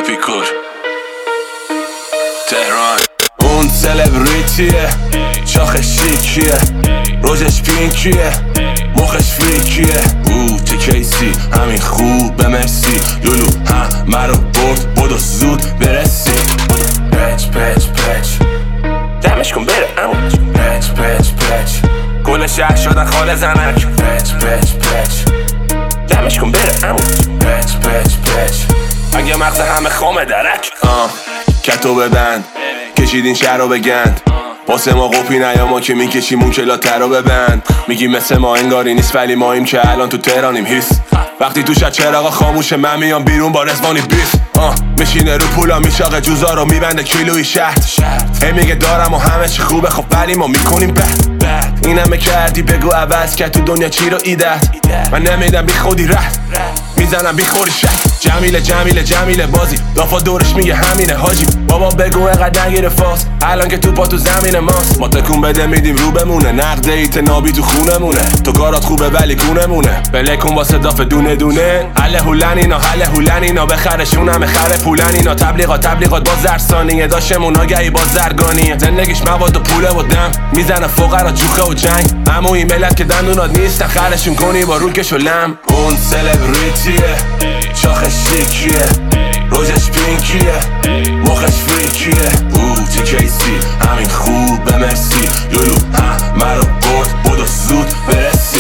اپیکور تهران. اون سلبریتیه، شاخ شیکیه، روزش پینکیه، مخش فریکیه. چه کیسی همین خوبه مرسی. لولو همه رو برد بدو زود برسی. پچ پچ پچ دمش کن بره امو. پچ پچ پچ کل شهر شدن خاله زنک. پچ پچ پچ دمش کن بره امو. پچ پچ پچ اگه مغز همه خامه درک. کتو ببند کشیدین شهر رو بگند. واسه ما قوپی نیا ما که میکشیم اون کلاتر رو ببند. میگی مثل ما انگاری نیست ولی ماییم که الان تو تهرانیم. هیس وقتی تو شد چراغا خاموشه من میام بیرون با رزوانی بیف. میشینه رو پولا میشاقه جوزا رو میبنده کیلوی شهر. هی میگه دارم و همه چی خوبه خب ولی ما میکنیم بد. این همه کردی بگو عوض که تو دنیا چی رو ایدت. من نمیدم بی خودی رد میزنم بی خوری شد. جمیله جمیله جمیله بازی دافا دورش میگه همینه حاجی. بابا بگو اینقدر نگیره فاس الان که تو پا تو زمین ماست. ما تکون بده میدیم رو بمونه. نقد ایت نابی تو خونمونه. تو کارات خوبه ولی گونمونه. بله کن واسه داف دونه دونه. حله هولن اینا حله هولن اینا. بخرشون همه خره پولن اینا. تبلیغات باز درسانیه داشمون آگهی باز زرگانیه. زندگیش مواد و پوله و دم میزنه فقرا جوخه و جنگ. اما این ملت که دندونات نیستن خرشون کنی با روکش و لم. اون سلبریتیه، شاخش شیکیه، روزش پینکیه، مخش فریکیه. چه کیسی همین خوبه مرسی. لولو همه رو برد بدو زود برسی.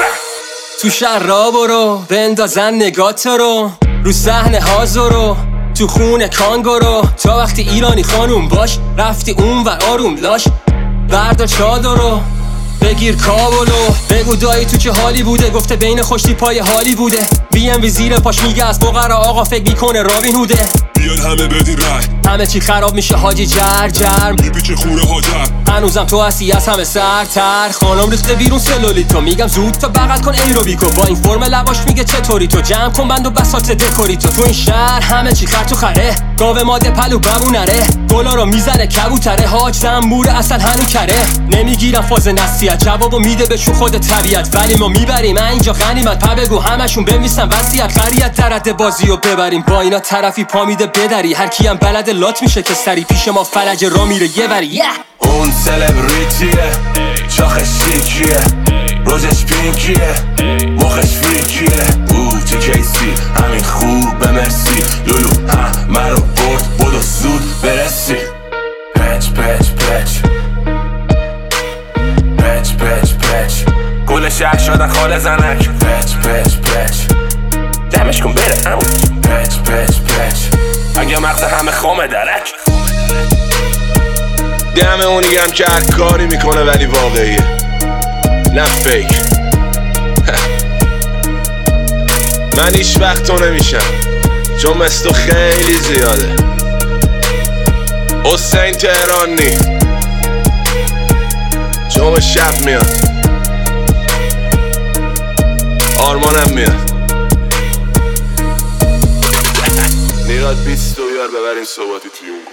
تو شهر را برو بندازن نگات رو صحنه هازارو تو خونه کانگورو. تا وقتی ایرانی خانوم باش رفتی اون و آروم لاش. بردار چادرو بگیر کابلو. بگو دایی تو چه حالی بوده. گفته بین خوشتی پای حالی بوده. BMW زیر پاش میگه از فقرا آقا فکر میکنه رابین هوده. بیان همه بدین رای همه چی خراب میشه حاجی جرم میپیچه خونه هاجر. هنوزم تو هستی از همه سرتر. خانم ریخته بیرون سلولیتو. میگم زود تا بغل کن ایروبیکو. با این فرم لباش میگه چطوری تو. جمع کن بند و بساط دکوری تو این شهر همه چی خر تو خره. گاو ماده پلو ببونره. گلا رو میزنه کبوتره. حاج زنبوره اصل هنو کره. نمیگیرم فاز نصیحت جوابو میده بهشون خود طبیعت. ولی ما میبریم اینجا غنیمت. پا بگو همشون بمیسن وصیت. خریت درد بازی رو ببریم. با اینا طرفی پا میده بدری. هر کیم بلد لات میشه که سری پیش ما فلج را میره یه وری. اون سلبریتیه، شاخش شیکیه، روزش پینکیه، مخش فریکیه. چه کیسی همین خوبه مرسی. لولو همه رو برد بدو زود برسی. پچ پچ پچ پچ پچ پچ کل شهر شدن خاله زنک. پچ پچ پچ دمش کن بره امو. پچ پچ پچ اگه مغز همه خامه درک. دم اونی هم که هر کاری میکنه ولی واقعیه نه فیک. من هیچ وقت تو نمیشم چون مثل تو خیلی زیاده. حسین تهرانی جمعه شب میاد. آرمانم میاد. نیراد 20 بیار ببریم صحباتی توی اون.